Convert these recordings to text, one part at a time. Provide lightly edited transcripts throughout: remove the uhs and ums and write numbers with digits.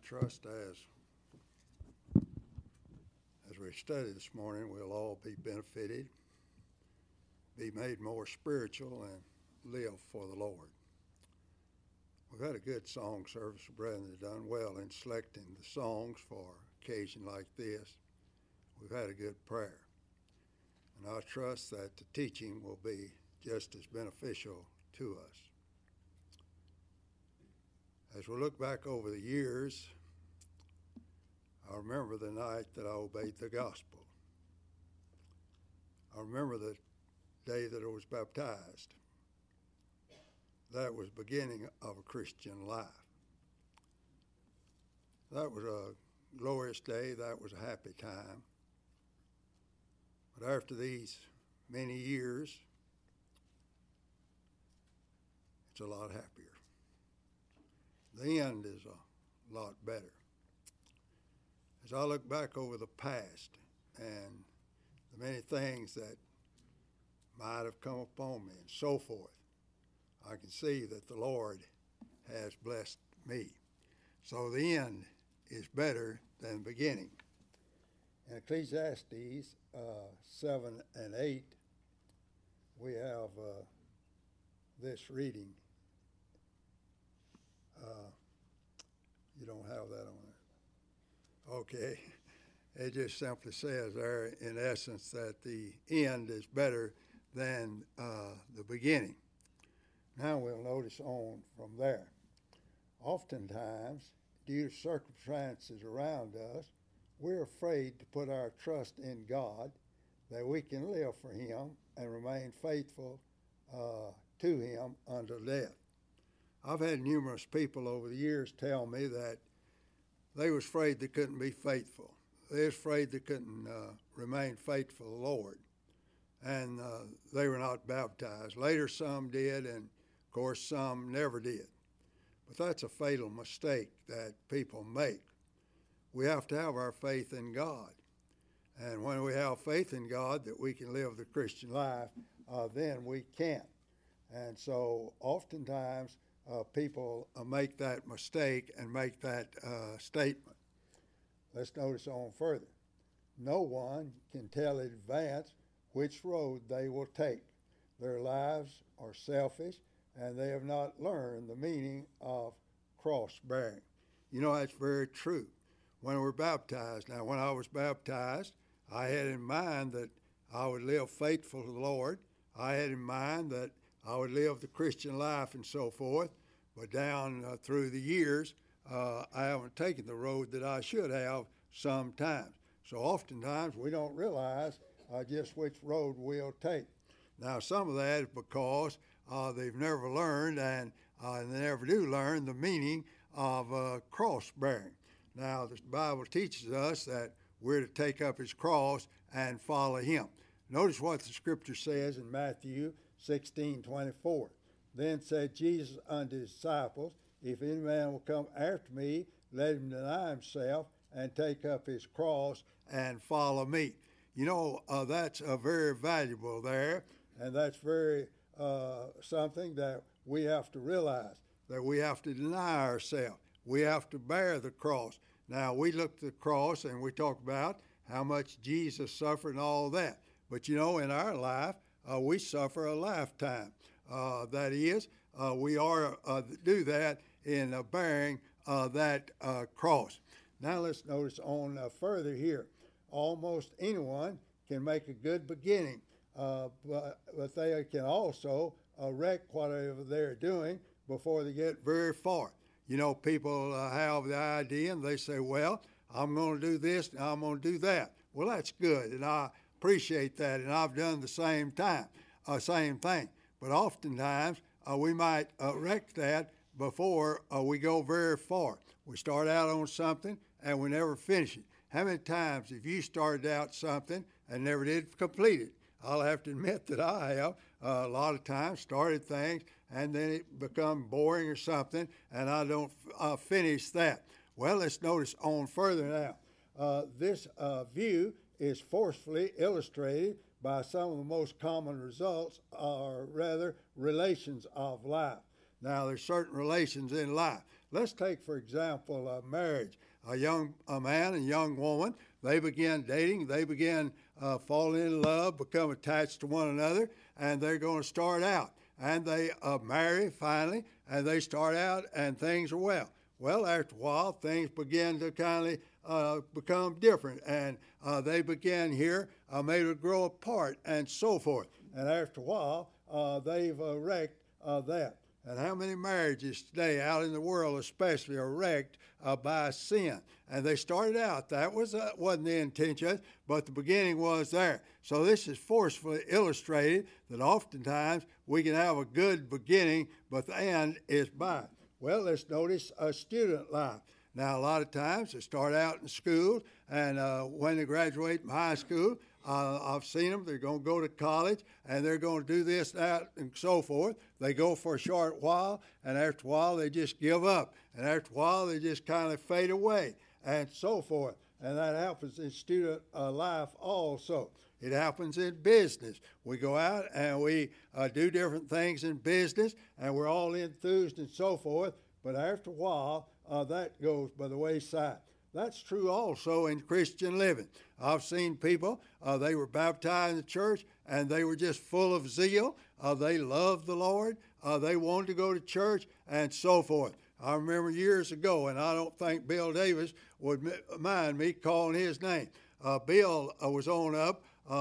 trust as we study this morning, we'll all be benefited, be made more spiritual, and live for the Lord. We've had a good song service. The brethren have done well in selecting the songs for occasion like this. We've had a good prayer. And I trust that the teaching will be just as beneficial to us. As we look back over the years, I remember the night that I obeyed the gospel. I remember the day that I was baptized. That was the beginning of a Christian life. That was a glorious day. That was a happy time. But after these many years, it's a lot happier. The end is a lot better. As I look back over the past and the many things that might have come upon me and so forth, I can see that the Lord has blessed me. So the end is better than the beginning. In Ecclesiastes 7 and 8, we have this reading. You don't have that on there. Okay. It just simply says there, in essence, that the end is better than the beginning. Now we'll notice on from there. Oftentimes, due to circumstances around us, we're afraid to put our trust in God that we can live for Him and remain faithful to Him until death. I've had numerous people over the years tell me that they was afraid they couldn't be faithful. They was afraid they couldn't remain faithful to the Lord. And they were not baptized. Later some did, and of course some never did. But that's a fatal mistake that people make. We have to have our faith in God. And when we have faith in God that we can live the Christian life, then we can. And so oftentimes people make that mistake and make that statement. Let's notice on further. No one can tell in advance which road they will take. Their lives are selfish, and they have not learned the meaning of cross-bearing. You know, that's very true. When we're baptized, now when I was baptized, I had in mind that I would live faithful to the Lord. I had in mind that I would live the Christian life and so forth. But down through the years, I haven't taken the road that I should have sometimes. So oftentimes we don't realize just which road we'll take. Now some of that is because they've never learned and they never do learn the meaning of cross-bearing. Now the Bible teaches us that we're to take up His cross and follow Him. Notice what the Scripture says in Matthew 16:24. Then said Jesus unto His disciples, If any man will come after me, let him deny himself and take up his cross and follow me. You know, that's very valuable there, and that's very something that we have to realize, that we have to deny ourselves. We have to bear the cross. Now, we look at the cross and we talk about how much Jesus suffered and all that. But, you know, in our life, we suffer a lifetime. That is, we are do that in bearing that cross. Now let's notice on further here. Almost anyone can make a good beginning, but they can also wreck whatever they're doing before they get very far. You know, people have the idea and they say, well, I'm going to do this and I'm going to do that. Well, that's good, and I appreciate that, and I've done the same thing. But oftentimes, we might wreck that before we go very far. We start out on something and we never finish it. How many times have you started out something and never did complete it? I'll have to admit that I have a lot of times started things and then it become boring or something and I don't finish that. Well, let's notice on further now. This view is forcefully illustrated by some of the most common results, or rather relations of life. Now, there's certain relations in life. Let's take, for example, marriage. A man and young woman, they begin dating, they begin falling in love, become attached to one another, and they're going to start out. And they marry finally, and they start out, and things are well. Well, after a while, things begin to kind of become different, and they begin here maybe to grow apart and so forth. And after a while, they've wrecked that. And how many marriages today out in the world especially are wrecked by sin? And they started out, that wasn't the intention, but the beginning was there. So this is forcefully illustrated that oftentimes we can have a good beginning, but the end is bad. Well, let's notice a student life. Now, a lot of times they start out in school, and when they graduate from high school, I've seen them, they're going to go to college, and they're going to do this, that, and so forth. They go for a short while, and after a while, they just give up. And after a while, they just kind of fade away, and so forth. And that happens in student life also. It happens in business. We go out and we do different things in business, and we're all enthused and so forth, but after a while, that goes by the wayside. That's true also in Christian living. I've seen people, they were baptized in the church, and they were just full of zeal. They loved the Lord. They wanted to go to church, and so forth. I remember years ago, and I don't think Bill Davis would mind me calling his name. Bill was on up,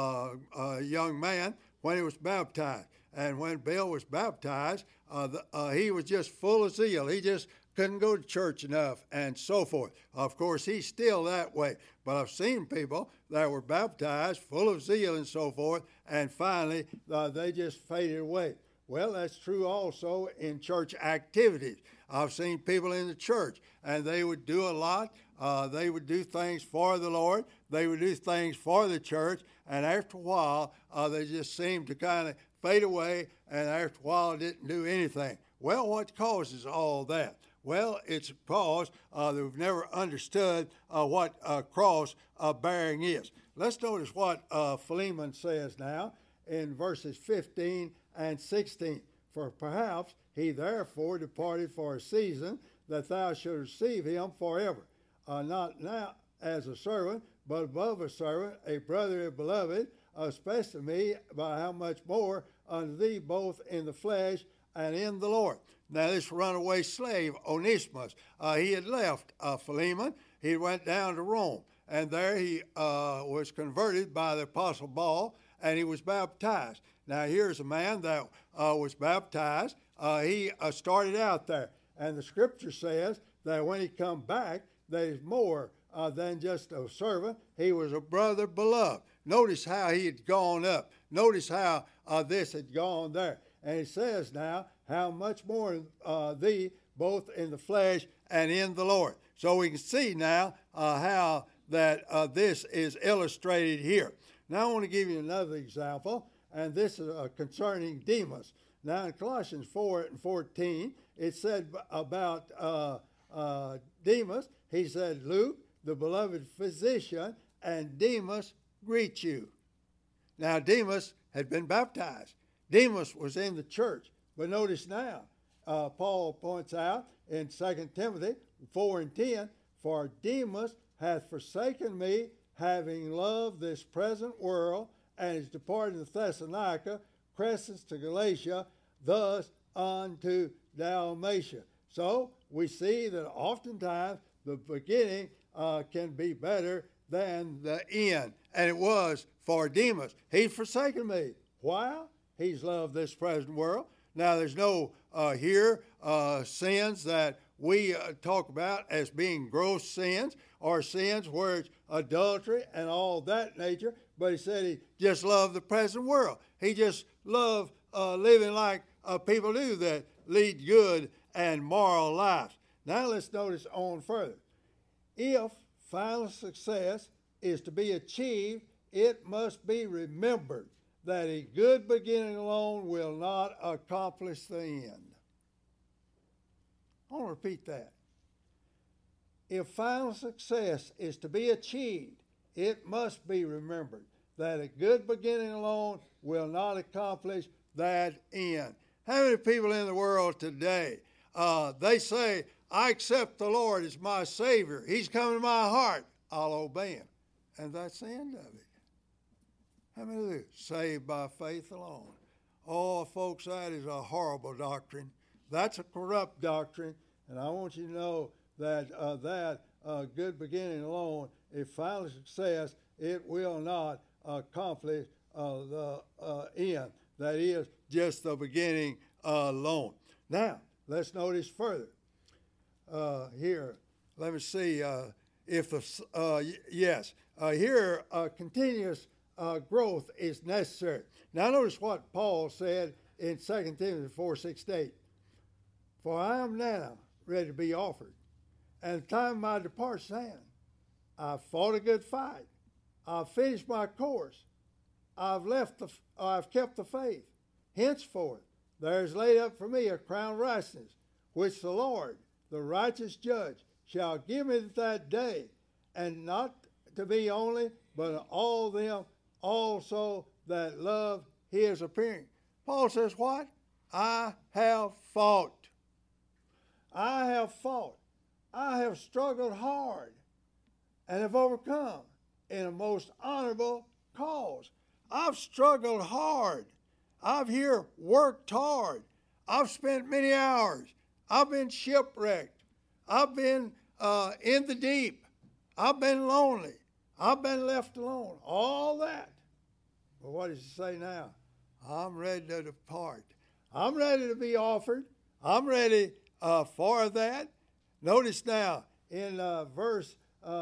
a young man, when he was baptized. And when Bill was baptized, he was just full of zeal. He just couldn't go to church enough, and so forth. Of course, he's still that way. But I've seen people that were baptized, full of zeal and so forth, and finally they just faded away. Well, that's true also in church activities. I've seen people in the church, and they would do a lot. They would do things for the Lord. They would do things for the church, and after a while, they just seemed to kind of fade away, and after a while, didn't do anything. Well, what causes all that? Well, it's because they've never understood what cross bearing is. Let's notice what Philemon says now in verses 15 and 16. For perhaps he therefore departed for a season, that thou shouldst receive him forever, not now as a servant, but above a servant, a brother and beloved, especially me, by how much more unto thee both in the flesh and in the Lord. Now, this runaway slave, Onesimus, he had left Philemon. He went down to Rome, and there he was converted by the Apostle Paul, and he was baptized. Now, here's a man that was baptized. He started out there, and the Scripture says that when he come back, that he's more than just a servant. He was a brother beloved. Notice how he had gone up. Notice how this had gone there. And he says now, how much more thee, both in the flesh and in the Lord. So we can see now how that this is illustrated here. Now I want to give you another example, and this is concerning Demas. Now in Colossians 4 and 14, it said about Demas, he said, Luke, the beloved physician, and Demas greet you. Now Demas had been baptized. Demas was in the church. But notice now, Paul points out in 2 Timothy 4 and 10, for Demas hath forsaken me, having loved this present world, and is departed to Thessalonica, Crescens to Galatia, thus unto Dalmatia. So we see that oftentimes the beginning can be better than the end. And it was for Demas. He's forsaken me. Why? He's loved this present world. Now, there's no sins that we talk about as being gross sins, or sins where it's adultery and all that nature, but he said he just loved the present world. He just loved living like people do that lead good and moral lives. Now let's notice on further. If final success is to be achieved, it must be remembered that a good beginning alone will not accomplish the end. I want to repeat that. If final success is to be achieved, it must be remembered that a good beginning alone will not accomplish that end. How many people in the world today, they say, I accept the Lord as my Savior. He's come to my heart. I'll obey him. And that's the end of it. How many of you? Saved by faith alone. Oh, folks, that is a horrible doctrine. That's a corrupt doctrine. And I want you to know that good beginning alone, if final success, it will not accomplish the end. That is just the beginning alone. Now, let's notice further. Here, let me see if the, yes, here continuous growth is necessary. Now, notice what Paul said in 2 Timothy 4:6-8. For I am now ready to be offered, and the time of my departure is at hand. I've fought a good fight. I've finished my course. I've kept the faith. Henceforth, there is laid up for me a crown of righteousness, which the Lord, the righteous judge, shall give me that day, and not to me only, but to all them also that love his appearing. Paul says what? I have fought. I have fought. I have struggled hard and have overcome in a most honorable cause. I've struggled hard. I've here worked hard. I've spent many hours. I've been shipwrecked. I've been in the deep. I've been lonely. I've been left alone. All that. But what does he say now? I'm ready to depart. I'm ready to be offered. I'm ready for that. Notice now in verse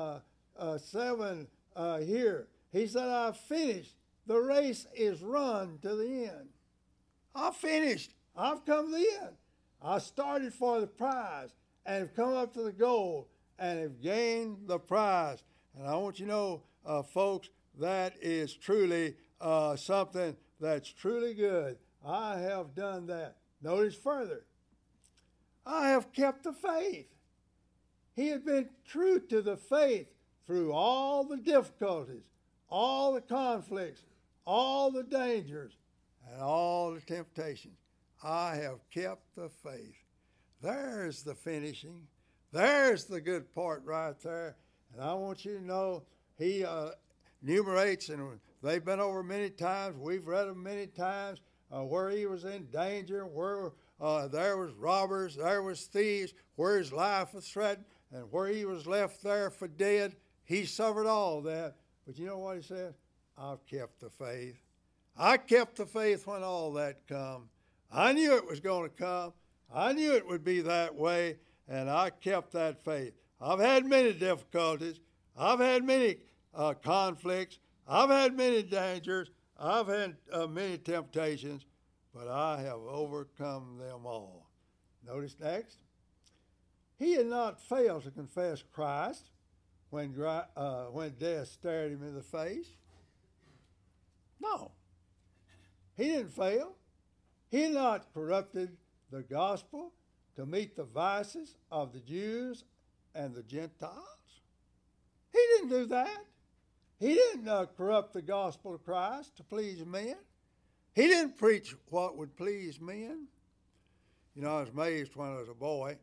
7 here, he said, I've finished. The race is run to the end. I've finished. I've come to the end. I started for the prize and have come up to the goal and have gained the prize. And I want you to know, folks, that is truly something that's truly good. I have done that. Notice further. I have kept the faith. He had been true to the faith through all the difficulties, all the conflicts, all the dangers, and all the temptations. I have kept the faith. There's the finishing. There's the good part right there. And I want you to know, he enumerates, and they've been over many times. We've read them many times, where he was in danger, where there was robbers, there was thieves, where his life was threatened, and where he was left there for dead. He suffered all that. But you know what he said? I've kept the faith. I kept the faith when all that come. I knew it was going to come. I knew it would be that way, and I kept that faith. I've had many difficulties. I've had many conflicts. I've had many dangers. I've had many temptations, but I have overcome them all. Notice next. He had not failed to confess Christ when death stared him in the face. No. He didn't fail. He had not corrupted the gospel to meet the vices of the Jews and the Gentiles. He didn't do that. He didn't corrupt the gospel of Christ to please men. He didn't preach what would please men. You know, I was amazed when I was a boy.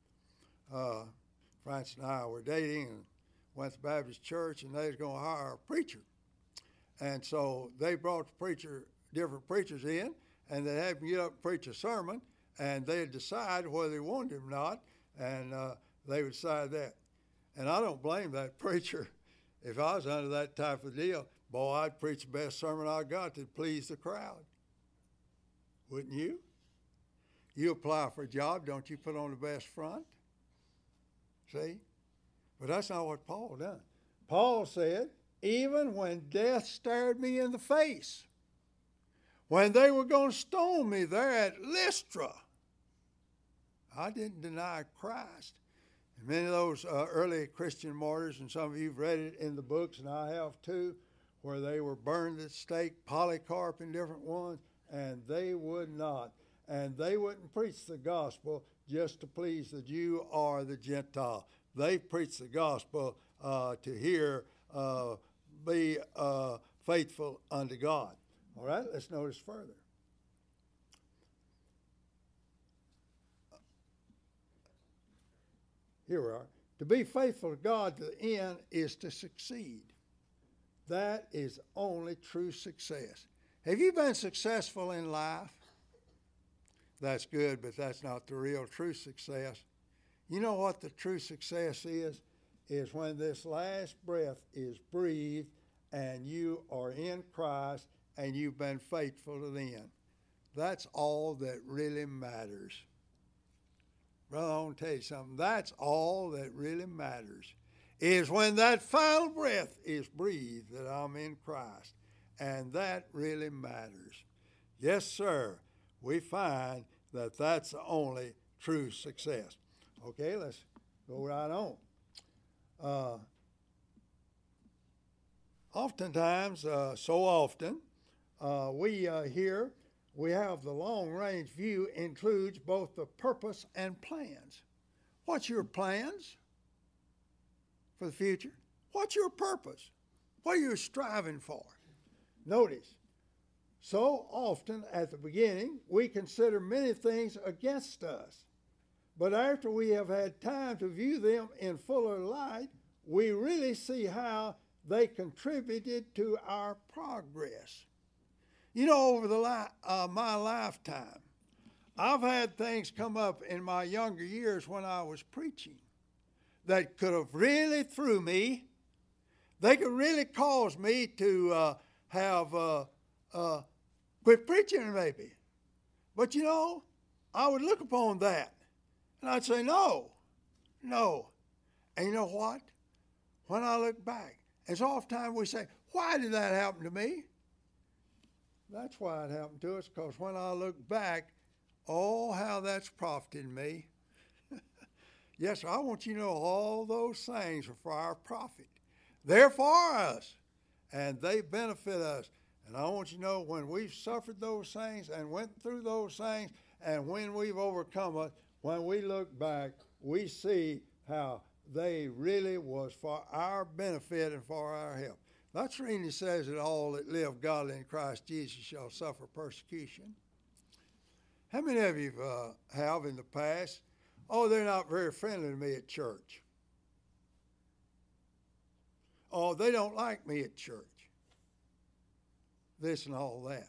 Francis and I were dating and went to Baptist church, and they was going to hire a preacher. And so they brought different preachers in, and they had him get up and preach a sermon, and they'd decide whether they wanted him or not, and they would decide that. And I don't blame that preacher. If I was under that type of deal, boy, I'd preach the best sermon I got to please the crowd. Wouldn't you? You apply for a job, don't you put on the best front? See? But that's not what Paul done. Paul said, even when death stared me in the face, when they were going to stone me there at Lystra, I didn't deny Christ. And many of those early Christian martyrs, and some of you have read it in the books, and I have too, where they were burned at stake, Polycarp and different ones, and they would not. And they wouldn't preach the gospel just to please the Jew or the Gentile. They preached the gospel to be faithful unto God. All right, let's notice further. Here we are. To be faithful to God to the end is to succeed. That is only true success. Have you been successful in life? That's good, but that's not the real true success. You know what the true success is? Is when this last breath is breathed and you are in Christ and you've been faithful to the end. That's all that really matters. Brother, I want to tell you something. That's all that really matters, is when that final breath is breathed that I'm in Christ. And that really matters. Yes, sir. We find that that's the only true success. Okay, let's go right on. Oftentimes, so often, we hear we have the long-range view includes both the purpose and plans. What's your plans for the future? What's your purpose? What are you striving for? Notice, so often at the beginning, we consider many things against us. But after we have had time to view them in fuller light, we really see how they contributed to our progress. You know, over my lifetime, I've had things come up in my younger years when I was preaching that could have really threw me. They could really cause me to quit preaching maybe. But you know, I would look upon that and I'd say, no. And you know what? When I look back, and so often we say, why did that happen to me? That's why it happened to us, because when I look back, oh, how that's profited me. Yes, sir, I want you to know all those things are for our profit. They're for us, and they benefit us. And I want you to know when we've suffered those things and went through those things, and when we've overcome it, when we look back, we see how they really was for our benefit and for our help. That's the reason he says that all that live godly in Christ Jesus shall suffer persecution. How many of you have in the past, oh, they're not very friendly to me at church. Oh, they don't like me at church. This and all that.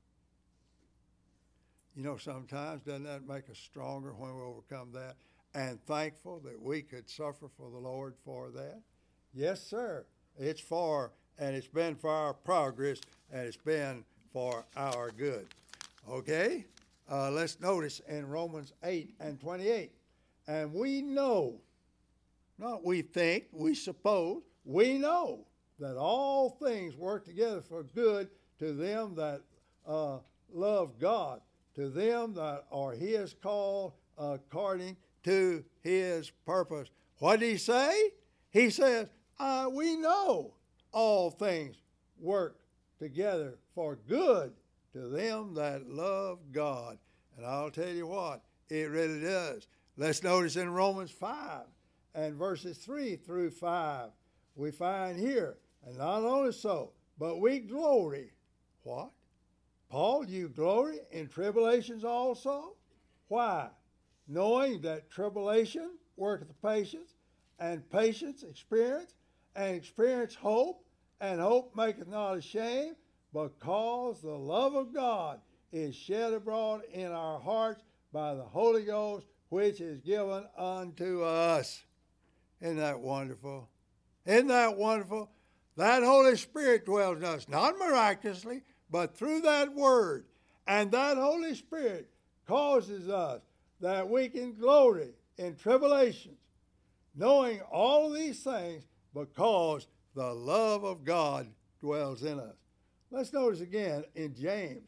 You know, sometimes doesn't that make us stronger when we overcome that? And thankful that we could suffer for the Lord for that? Yes, sir. It's for, and it's been for our progress, and it's been for our good. Okay? Let's notice in Romans 8:28. And we know, not we think, we suppose, we know that all things work together for good to them that love God, to them that are his called according to his purpose. What did he say? He says, we know all things work together for good to them that love God. And I'll tell you what, it really does. Let's notice in Romans 5 and verses 3 through 5, we find here, and not only so, but we glory. What? Paul, you glory in tribulations also? Why? Knowing that tribulation worketh patience, and patience experience, and experience hope, and hope maketh not ashamed, because the love of God is shed abroad in our hearts by the Holy Ghost, which is given unto us. Isn't that wonderful? Isn't that wonderful? That Holy Spirit dwells in us, not miraculously, but through that Word. And that Holy Spirit causes us that we can glory in tribulations, knowing all of these things because the love of God dwells in us. Let's notice again in James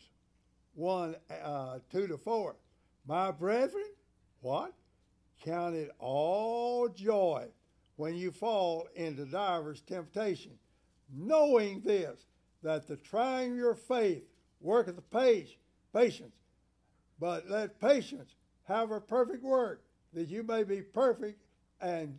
1:2-4. My brethren, what? Count it all joy when you fall into divers temptation, knowing this, that the trying of your faith worketh patience. But let patience have a perfect work, that you may be perfect and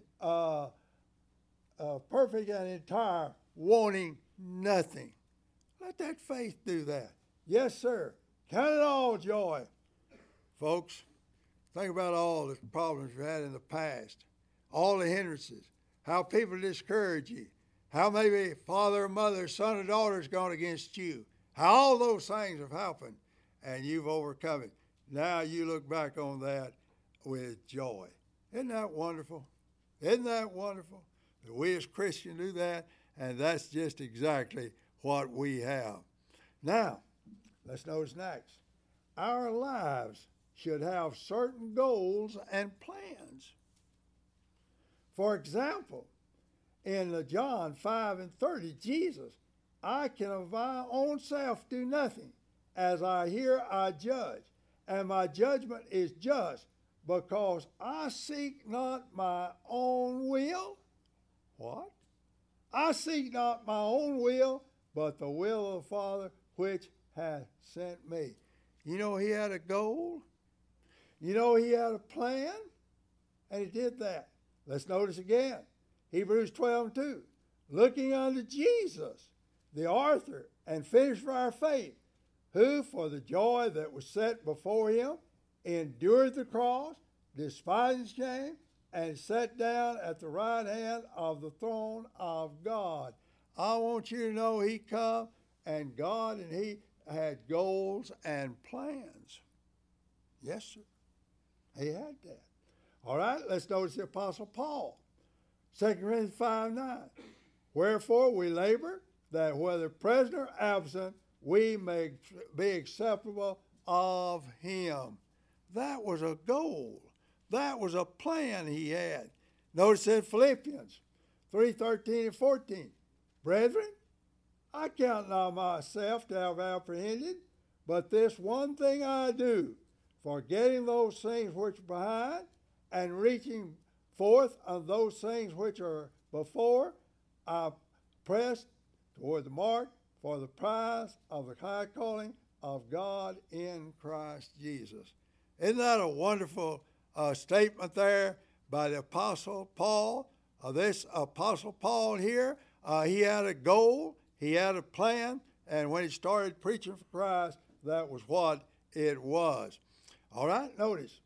entire, wanting nothing. Let that faith do that. Yes, sir. Count it all joy. Folks, think about all the problems we had in the past. all the hindrances, how people discourage you, how maybe father or mother, son or daughter has gone against you, how all those things have happened, and you've overcome it. Now you look back on that with joy. Isn't that wonderful? Isn't that wonderful? That we as Christians do that, and that's just exactly what we have. Now, let's notice next. Our lives should have certain goals and plans. For example, in John 5:30, Jesus, I can of my own self do nothing. As I hear, I judge, and my judgment is just, because I seek not my own will. What? I seek not my own will, but the will of the Father which hath sent me. You know, he had a goal. You know, he had a plan, and he did that. Let's notice again, Hebrews 12:2. Looking unto Jesus, the author and finisher of our faith, who for the joy that was set before him endured the cross, despised shame, and sat down at the right hand of the throne of God. I want you to know he come, and God and he had goals and plans. Yes, sir. He had that. All right, let's notice the Apostle Paul. 2 Corinthians 5:9. Wherefore we labor, that whether present or absent, we may be acceptable of him. That was a goal. That was a plan he had. Notice in Philippians 3:13 and 14. Brethren, I count not myself to have apprehended, but this one thing I do, forgetting those things which are behind, and reaching forth of those things which are before, I press toward the mark for the prize of the high calling of God in Christ Jesus. Isn't that a wonderful statement there by the Apostle Paul? This Apostle Paul here, he had a goal, he had a plan, and when he started preaching for Christ, that was what it was. All right, notice,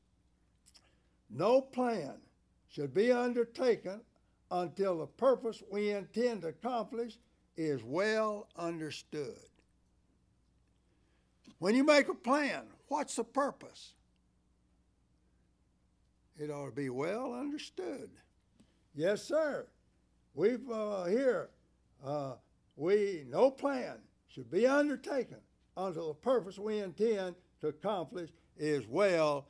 no plan should be undertaken until the purpose we intend to accomplish is well understood. When you make a plan, what's the purpose? It ought to be well understood. Yes, sir. We've no plan should be undertaken until the purpose we intend to accomplish is well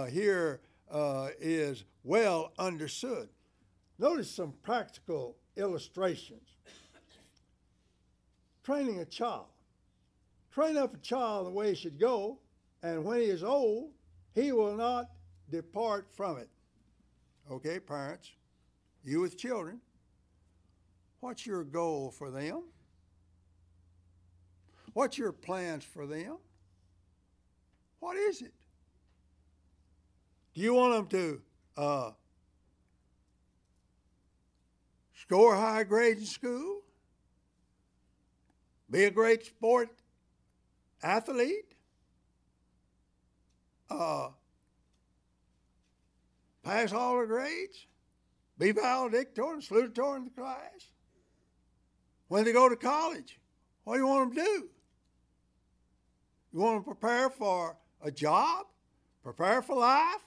understood. Notice some practical illustrations. Training a child. Train up a child the way he should go, and when he is old, he will not depart from it. Okay, parents, you with children, what's your goal for them? What's your plans for them? What is it? Do you want them to score high grades in school? Be a great sport athlete? Pass all the grades? Be valedictorian, salutatorian in the class? When they go to college, what do you want them to do? You want them to prepare for a job? Prepare for life?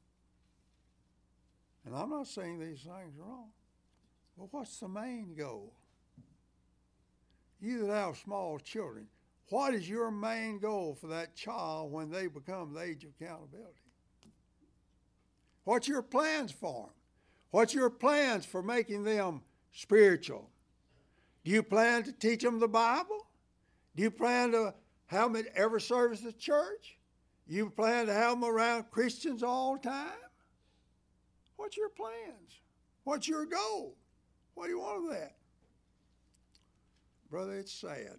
And I'm not saying these things are wrong, but what's the main goal? You that have small children, what is your main goal for that child when they become the age of accountability? What's your plans for them? What's your plans for making them spiritual? Do you plan to teach them the Bible? Do you plan to have them at every service at church? You plan to have them around Christians all the time? What's your plans? What's your goal? What do you want of that? Brother, it's sad.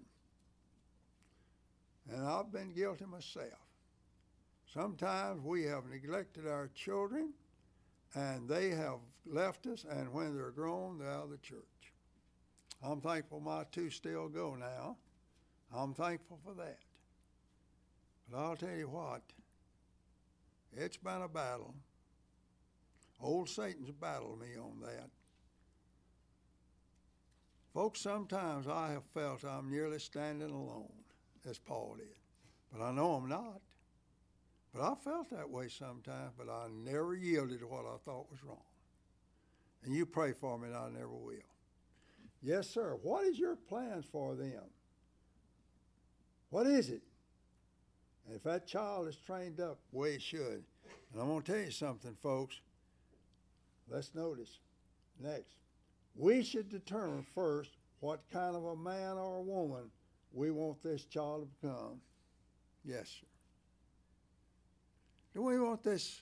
And I've been guilty myself. Sometimes we have neglected our children, and they have left us, and when they're grown, they're out of the church. I'm thankful my two still go now. I'm thankful for that. But I'll tell you what, it's been a battle. Old Satan's battled me on that. Folks, sometimes I have felt I'm nearly standing alone, as Paul did. But I know I'm not. But I felt that way sometimes, but I never yielded to what I thought was wrong. And you pray for me, and I never will. Yes, sir. What is your plans for them? What is it? And if that child is trained up the way it should, and I'm going to tell you something, folks. Let's notice. Next. We should determine first what kind of a man or a woman we want this child to become. Yes, sir. Do we want this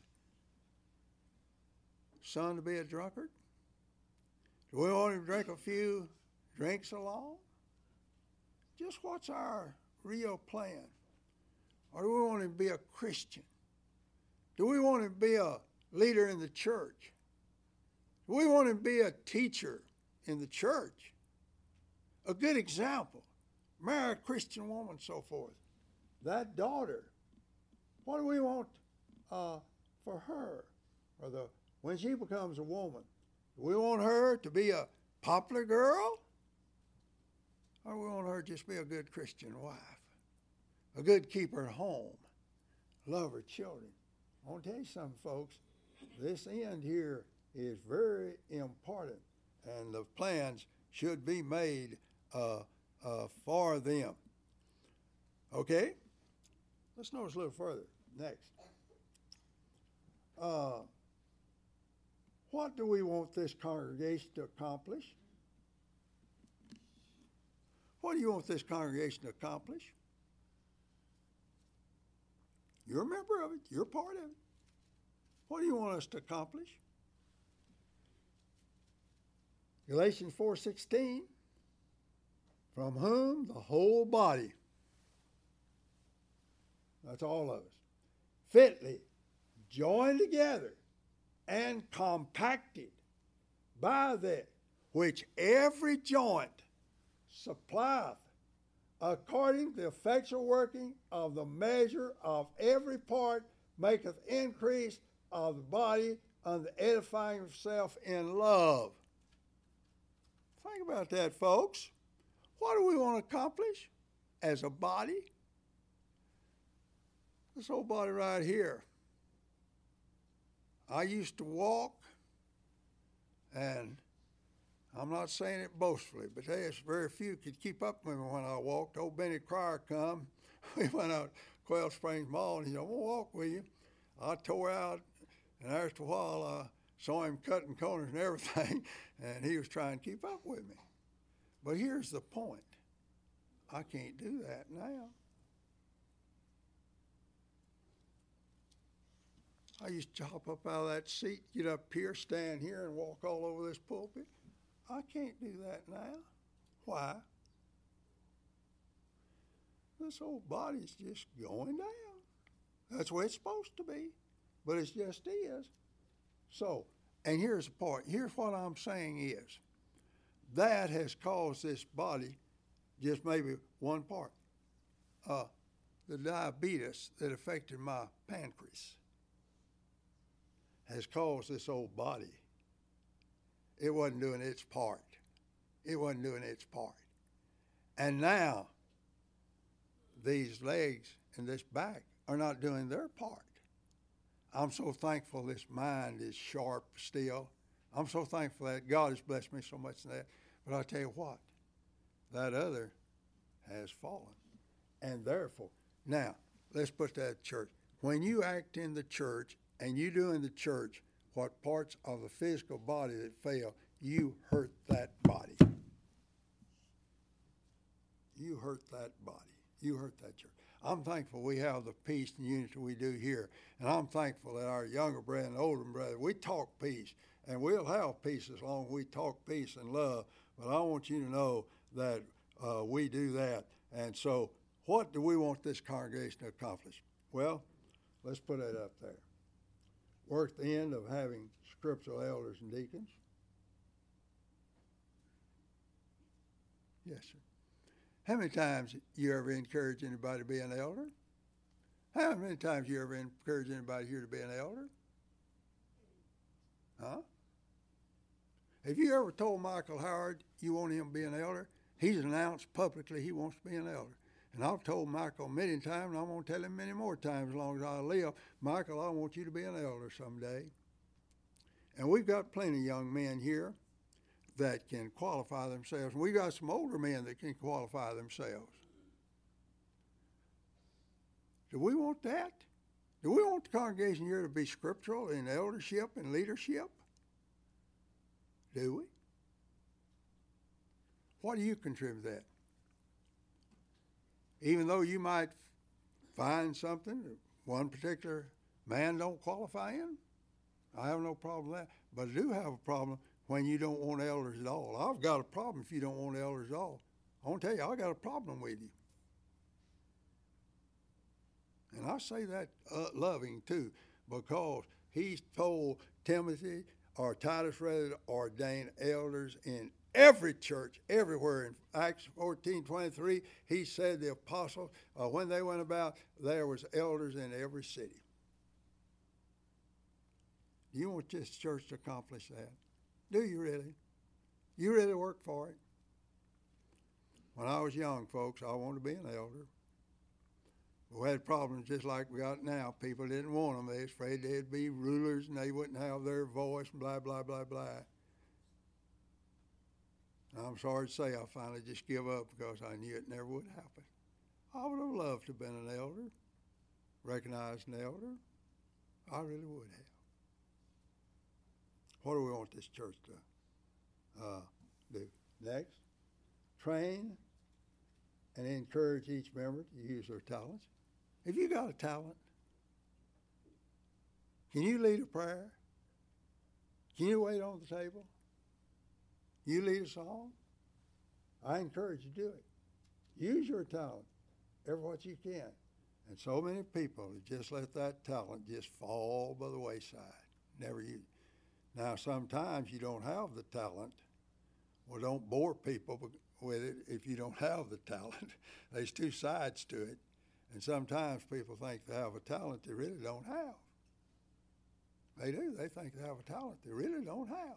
son to be a drunkard? Do we want him to drink a few drinks along? Just what's our real plan? Or do we want him to be a Christian? Do we want him to be a leader in the church? Do we want him to be a teacher in the church? A good example. Marry a Christian woman, so forth. That daughter, what do we want for her? Or when she becomes a woman, do we want her to be a popular girl? Or do we want her to just be a good Christian wife? A good keeper at home? Love her children? I want to tell you something, folks. This end here is very important, and the plans should be made for them. Okay? Let's notice a little further. Next. What do we want this congregation to accomplish? What do you want this congregation to accomplish? You're a member of it. You're part of it. What do you want us to accomplish? Galatians 4:16, from whom the whole body, that's all of us, fitly joined together and compacted by that which every joint supplieth, according to the effectual working of the measure of every part, maketh increase of the body unto the edifying of itself in love. Think about that, folks. What do we want to accomplish as a body? This old body right here. I used to walk, and I'm not saying it boastfully, but there's very few could keep up with me when I walked. Old Benny Cryer come. We went out to Quail Springs Mall, and he said, "I'm going to walk with you." I tore out, and after a while, I saw him cutting corners and everything, and he was trying to keep up with me. But here's the point. I can't do that now. I used to hop up out of that seat, get up here, stand here, and walk all over this pulpit. I can't do that now. Why? This old body's just going down. That's the way it's supposed to be, but it just is. So, and here's the part. Here's what I'm saying is, that has caused this body, just maybe one part, the diabetes that affected my pancreas has caused this old body. It wasn't doing its part. It wasn't doing its part. And now, these legs and this back are not doing their part. I'm so thankful this mind is sharp still. I'm so thankful that God has blessed me so much in that. But I tell you what, that other has fallen. And therefore, now, let's put that in church. When you act in the church and you do in the church what parts of the physical body that fail, you hurt that body. You hurt that body. You hurt that church. I'm thankful we have the peace and unity we do here. And I'm thankful that our younger brother and older brother, we talk peace. And we'll have peace as long as we talk peace and love. But I want you to know that we do that. And so what do we want this congregation to accomplish? Well, let's put that up there. We're at the end of having scriptural elders and deacons. Yes, sir. How many times you ever encourage anybody to be an elder? How many times you ever encourage anybody here to be an elder? Huh? Have you ever told Michael Howard you want him to be an elder? He's announced publicly he wants to be an elder. And I've told Michael many times, and I'm going to tell him many more times as long as I live, Michael, I want you to be an elder someday. And we've got plenty of young men here that can qualify themselves. And we've got some older men that can qualify themselves. Do we want that? Do we want the congregation here to be scriptural in eldership and leadership? Do we? What do you contribute to that? Even though you might find something that one particular man don't qualify in, I have no problem with that. But I do have a problem when you don't want elders at all. I've got a problem if you don't want elders at all. I want to tell you, I got a problem with you. And I say that loving too, because he's told Timothy or Titus rather to ordain elders in every church, everywhere. In Acts 14:23, he said the apostles, when they went about, there was elders in every city. Do you want this church to accomplish that? Do you really? You really work for it? When I was young, folks, I wanted to be an elder. We had problems just like we got now. People didn't want them. They was afraid they'd be rulers and they wouldn't have their voice and blah, blah, blah, blah. I'm sorry to say I finally just give up because I knew it never would happen. I would have loved to have been an elder, recognized an elder. I really would have. What do we want this church to do? Next, train and encourage each member to use their talents. Have you got a talent? Can you lead a prayer? Can you wait on the table? You lead a song? I encourage you to do it. Use your talent every what you can. And so many people just let that talent just fall by the wayside. Never use it. Now, sometimes you don't have the talent. Well, don't bore people with it if you don't have the talent. There's two sides to it. And sometimes people think they have a talent they really don't have. They do. They think they have a talent they really don't have.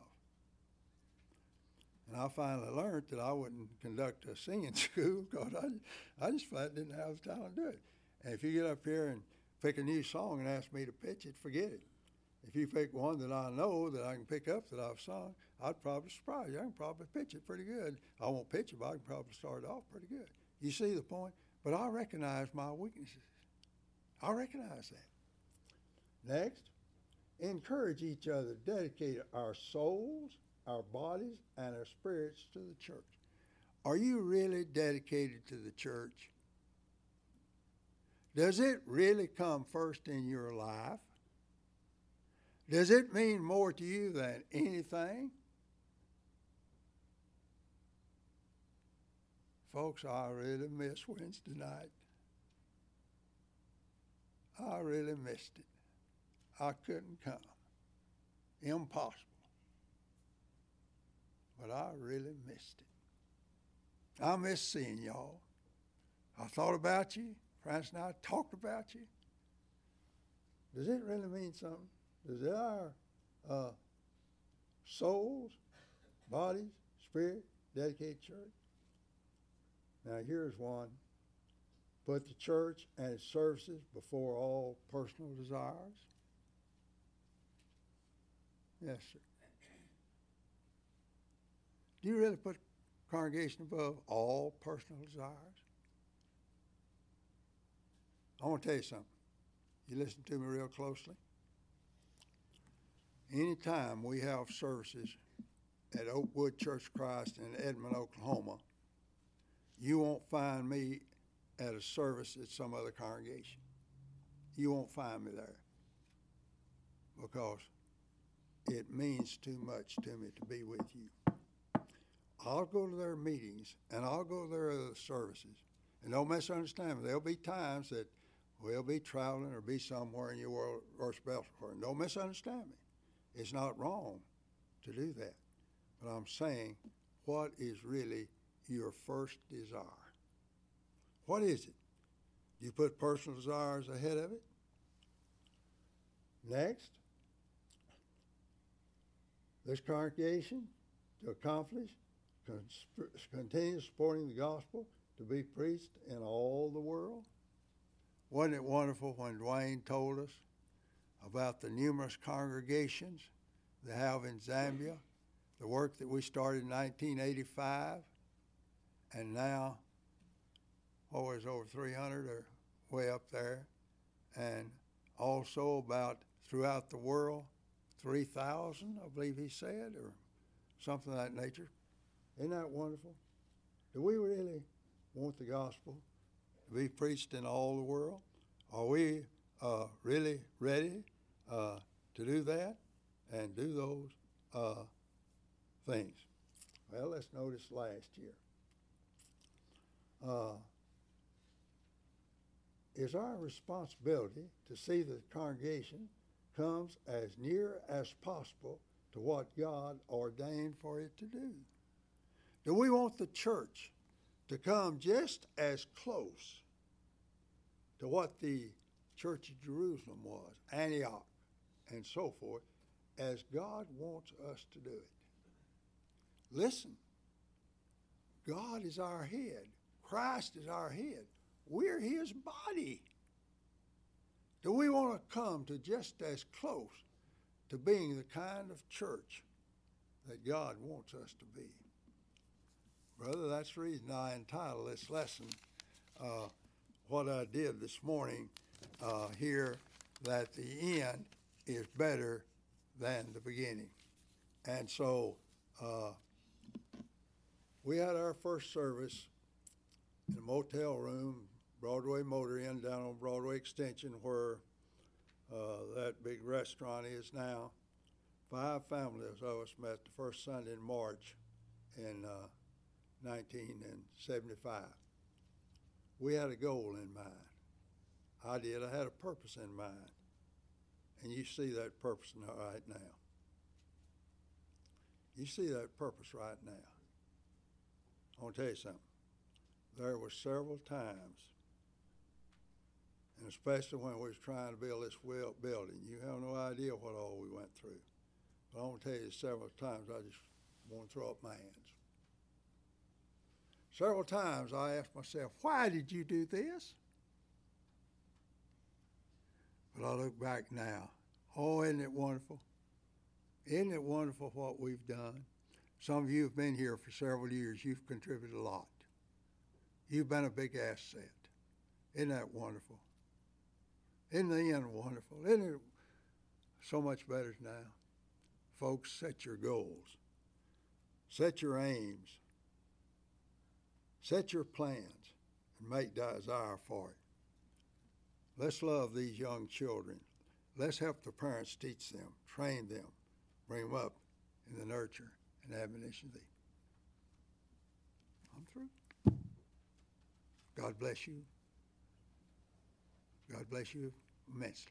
And I finally learned that I wouldn't conduct a singing school because I just flat didn't have the talent to do it. And if you get up here and pick a new song and ask me to pitch it, forget it. If you pick one that I know that I can pick up that I've sung, I'd probably surprise you. I can probably pitch it pretty good. I won't pitch it, but I can probably start it off pretty good. You see the point? But I recognize my weaknesses. I recognize that. Next, encourage each other to dedicate our souls, our bodies, and our spirits to the church. Are you really dedicated to the church? Does it really come first in your life? Does it mean more to you than anything? Folks, I really miss Wednesday night. I really missed it. I couldn't come. Impossible. But I really missed it. I miss seeing y'all. I thought about you. Francis and I talked about you. Does it really mean something? Does our souls, bodies, spirit dedicate church? Now here's one. Put the church and its services before all personal desires. Yes, sir. Do you really put congregation above all personal desires? I want to tell you something. You listen to me real closely. Anytime we have services at Oakwood Church of Christ in Edmond, Oklahoma, you won't find me at a service at some other congregation. You won't find me there because it means too much to me to be with you. I'll go to their meetings and I'll go to their other services. And don't misunderstand me. There'll be times that we'll be traveling or be somewhere in your worship elsewhere. And don't misunderstand me. It's not wrong to do that. But I'm saying, what is really your first desire? What is it? Do you put personal desires ahead of it? Next, this congregation to accomplish, continue supporting the gospel to be preached in all the world? Wasn't it wonderful when Dwayne told us about the numerous congregations they have in Zambia, the work that we started in 1985, and now, over 300 are way up there, and also about throughout the world, 3,000, I believe he said, or something of that nature. Isn't that wonderful? Do we really want the gospel to be preached in all the world? Are we really ready to do that and do those things? Well, let's notice last year. It's our responsibility to see that the congregation comes as near as possible to what God ordained for it to do. Do we want the church to come just as close to what the Church of Jerusalem was, Antioch, and so forth, as God wants us to do it? Listen, God is our head. Christ is our head. We're his body. Do we want to come to just as close to being the kind of church that God wants us to be? Brother, that's the reason I entitled this lesson what I did this morning here, that the end is better than the beginning. And so we had our first service in a motel room, Broadway Motor Inn, down on Broadway Extension, where that big restaurant is now. 5 families of us met the first Sunday in March in 1975. We had a goal in mind. I did. I had a purpose in mind. And you see that purpose right now. You see that purpose right now. I want to tell you something. There were several times, and especially when we was trying to build this building, you have no idea what all we went through. But I want to tell you several times I just want to throw up my hands. Several times I asked myself, why did you do this? But I look back now. Oh, isn't it wonderful? Isn't it wonderful what we've done? Some of you have been here for several years. You've contributed a lot. You've been a big asset. Isn't that wonderful? Isn't the end wonderful? Isn't it so much better now? Folks, set your goals. Set your aims. Set your plans and make desire for it. Let's love these young children. Let's help the parents teach them, train them, bring them up in the nurture and admonition of thee. I'm through. God bless you. God bless you immensely.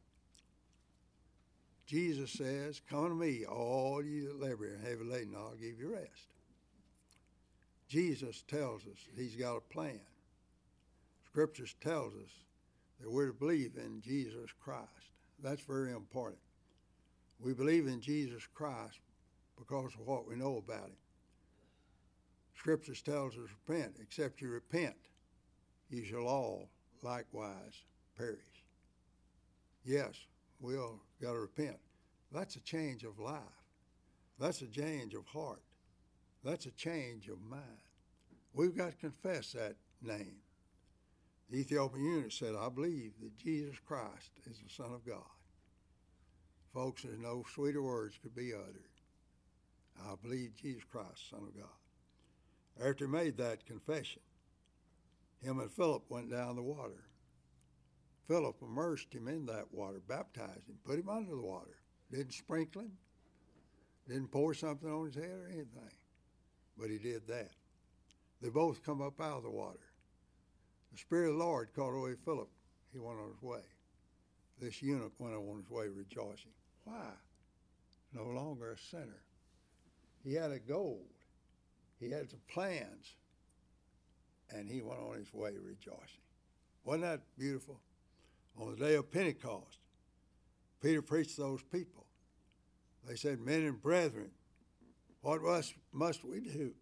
Jesus says, come to me, all you that labor and heavy laden, I'll give you rest. Jesus tells us he's got a plan. Scriptures tells us that we're to believe in Jesus Christ. That's very important. We believe in Jesus Christ because of what we know about him. Scriptures tells us repent. Except you repent, you shall all likewise perish. Yes, we all got to repent. That's a change of life. That's a change of heart. That's a change of mind. We've got to confess that name. The Ethiopian eunuch said, I believe that Jesus Christ is the Son of God. Folks, there's no sweeter words could be uttered. I believe Jesus Christ, Son of God. After he made that confession, him and Philip went down the water. Philip immersed him in that water, baptized him, put him under the water. Didn't sprinkle him, didn't pour something on his head or anything, but he did that. They both come up out of the water. The Spirit of the Lord called away Philip. He went on his way. This eunuch went on his way rejoicing. Why? No longer a sinner. He had a goal. He had some plans. And he went on his way rejoicing. Wasn't that beautiful? On the day of Pentecost, Peter preached to those people. They said, men and brethren, what must we do?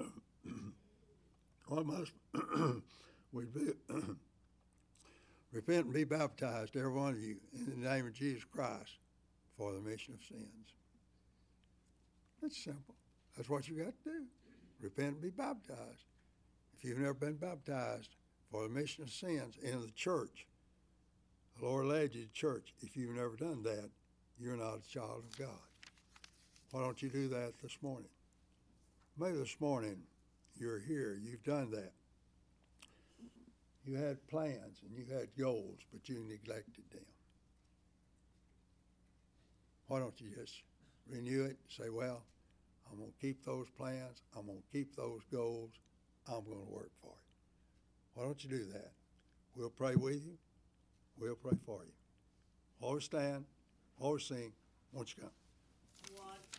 What must we do? Repent and be baptized, every one of you, in the name of Jesus Christ for the remission of sins. It's simple. That's what you got to do. Repent and be baptized. If you've never been baptized for the remission of sins in the church, the Lord led you to church. If you've never done that, you're not a child of God. Why don't you do that this morning? Maybe this morning you're here, you've done that. You had plans and you had goals, but you neglected them. Why don't you just renew it and say, well, I'm going to keep those plans, I'm going to keep those goals, I'm going to work for it. Why don't you do that? We'll pray with you. We'll pray for you. Always stand, always sing. Won't you come?